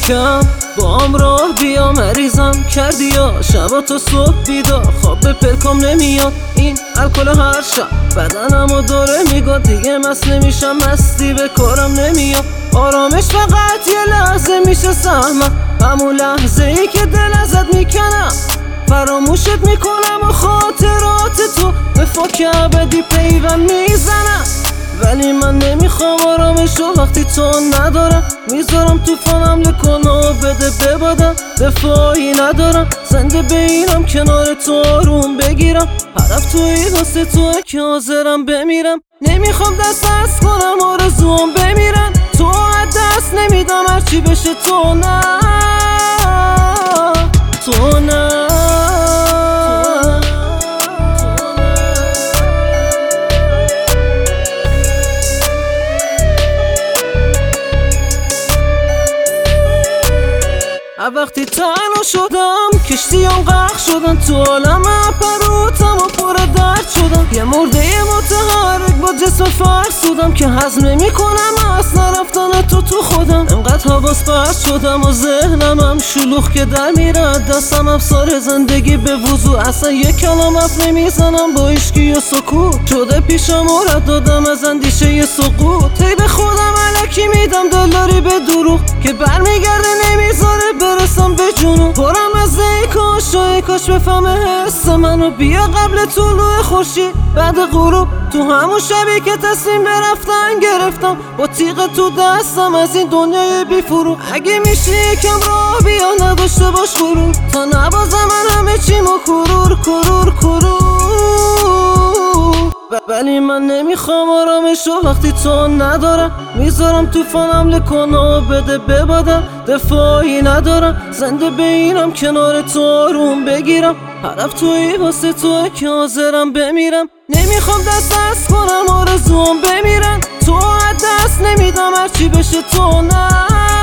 یکم با هم راه بیا مریضم کردی یا شبا تا صبح بیدار خواب به پلکام نمیاد این الکل هر شب بدنمو داره میگاد دیگه مست نمیشم مستی به کارم نمیاد آرامش فقط یه لحظه میشه سهمم همون لحظه ای که دل ازت میکنم فراموشت میکنم و خاطرات تو به فاک ابدی پیوند میزنم ولی من نمیخوام آرامشو وقتی تو ندارم میذارم توفان حمله کنه و بده ببادم دفاعی ندارم زنده بینم کنار تو آروم بگیرم هدف توی واسه توه که حاضرم بمیرم نمیخوام دست کنم آرزوام بمیرن تو دست نمیدم هرچی بشه تو نه تو نه وقتی تنها شدم کشتیم غرق شدن تو عالم پروتم و پر درد شدم یه مرده متحرک با جسم فرسودم که هضم نمی کنم اصلا رفتن تو خودم انقدر حواس پرت شدم و ذهنم هم شلوغ که در میرد دستم افسار زندگی به وضوع اصلا یک کلام حرف نمیزنم با عشقی و سکوت شده پیشم و رد دادم از اندیشه ی سقوط هی به خودم الکی میدم دلاری به دروغ که برمیگرده نمیذاره برسم به جنون پرم از ای کاش بفهمه حس منو بیا قبل طلوع خورشید بعد غروب تو همون شبی که تصمیم برفتن گرفتم با تیغ تو دستم از این دنیای بی فرو اگه میشه یکم راه بیا نداشته باش غرور تا نبازم من همه چیمو کرور ولی من نمیخوام آرامشو وقتی تو ندارم میذارم توفان حمله کنه و بده ببادم دفاعی ندارم زنده بینم کنار تو آروم بگیرم هدف توی واسه توه که حاضرم بمیرم نمیخوام دست کنم آرزوام بمیرن تو دست نمیدم هرچی بشه تو نه